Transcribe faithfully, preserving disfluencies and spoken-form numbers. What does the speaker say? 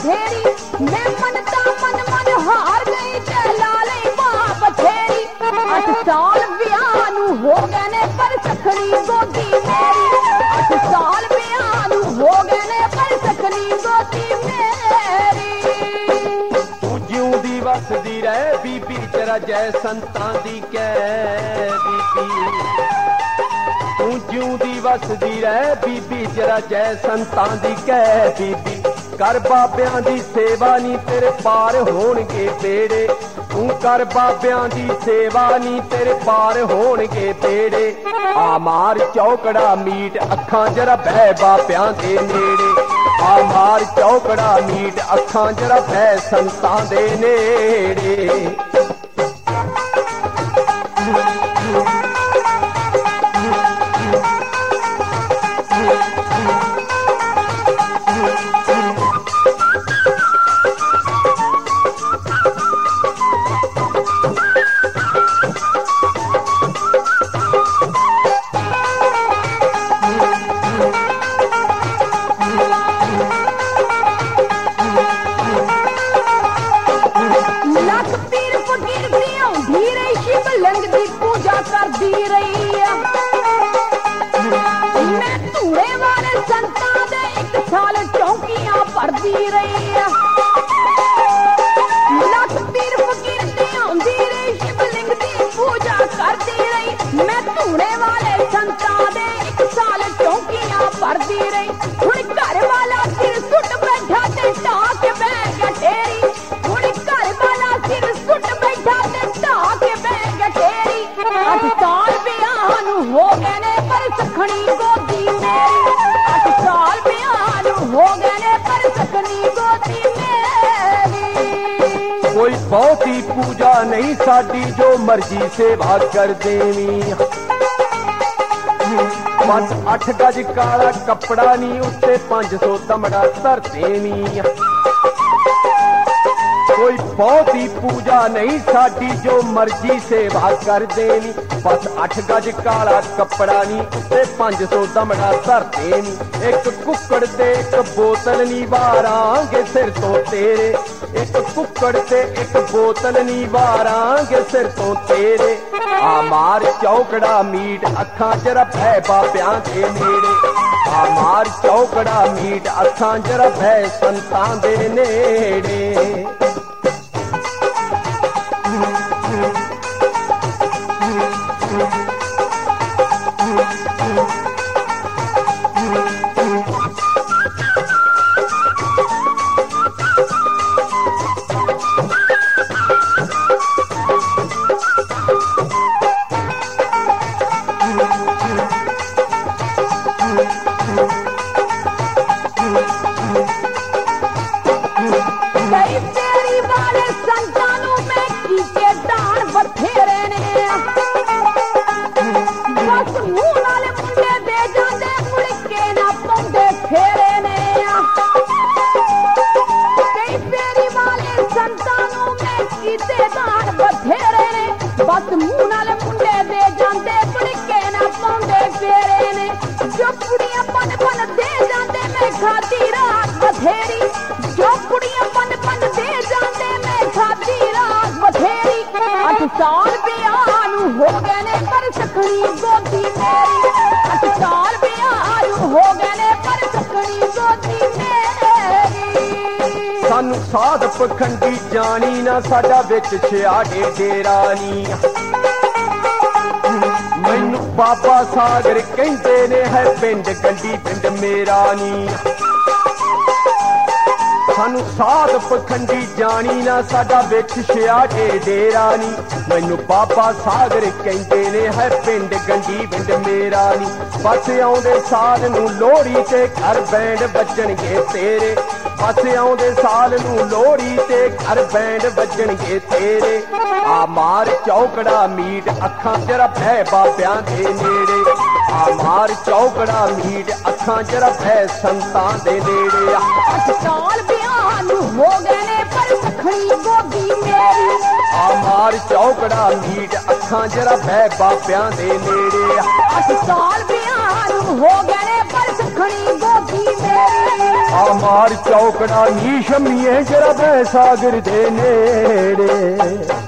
बथेरी मैं मनता मन मन हार गई ते लाले मां बथेरी अठ साल ब्याह नू हो गए ने पर सखनी गोदी मेरी अठ साल ब्याह नू हो गए ने पर सखनी गोदी मेरी तू जिउंदी वसदी रहे बीबी तेरा जय संतां दी कै बीबी तू जिउंदी वसदी रहे बीबी तेरा जय संतां दी कै बीबी कर बाबियां दी सेवा नी तेरे पार होणगे बेड़े तू कर बाबियां दी सेवा नी तेरे पार होणगे बेड़े आ मार चौकड़ा मीट अखां जरा बह बाबियां दे नेड़े आ मार चौकड़ा मीट अखां जरा बह संतां दे नेड़े कोई बहुती पूजा नहीं साडी जो मर्जी सेवा कर देवी बस अठ गज काला कपड़ा नी उत्ते पांच सौ दमड़ा धर देवी कोई बहुती पूजा नहीं साडी जो मर्जी सेवा कर देवी बस अठ गज काला कपड़ा नी उत्ते पांच सौ दमड़ा धर देवी एक कुकड़ ते एक बोतल नी वारांगे सिर तो तेरे एक कुकड़ ते एक बोतल नी वारांगे सिर तो तेरे आ मार चौकड़ा मीट अखां जरा बह बाबियां दे नेड़े आ मार चौकड़ा मीट अखां जरा बह संतां दे नेड़े साल ब्याह नू हो गए ने पर सखनी गोदी मेरी अठ साल ब्याह नू हो गए ने पर सखनी गोदी मेरी सानू साध पखंडी जानी ना साडा विच छियाड़े डेरा नी मैनू बाबा सागर कहंदे ने है पिंड गंडी पिंड मेरा नी सानू साध पखंडी जानी ना साडा विच छियाड़े डेरा नी मैनू बाबा सागर कहंदे ने है पिंड गंडी पिंड मेरा नी बस आउंदे साल नू लोहड़ी ते घर बैंड बजणगे तेरे बस आउंदे साल नू लोहड़ी ते घर बैंड बजणगे तेरे आ मार चौकड़ा मीट अखां जरा बह बाबियां दे नेड़े आ मार चौकड़ा मीट अखां जरा बह संतां दे नेड़े अठ साल ब्याह नू हो गए ने पर सखनी गोदी मेरी आ मार चौकड़ा मीट अखां जरा बह बाबियां दे नेड़े अठ साल ब्याह नू हो गए ने पर सखनी गोदी मेरी आ ਮਾਰ ਚੌਕੜਾ ਨੀ ਸ਼ਮੀਏ ਜਰਾ ਬੈ ਸਾਗਰ ਦੇ ਨੇੜੇ।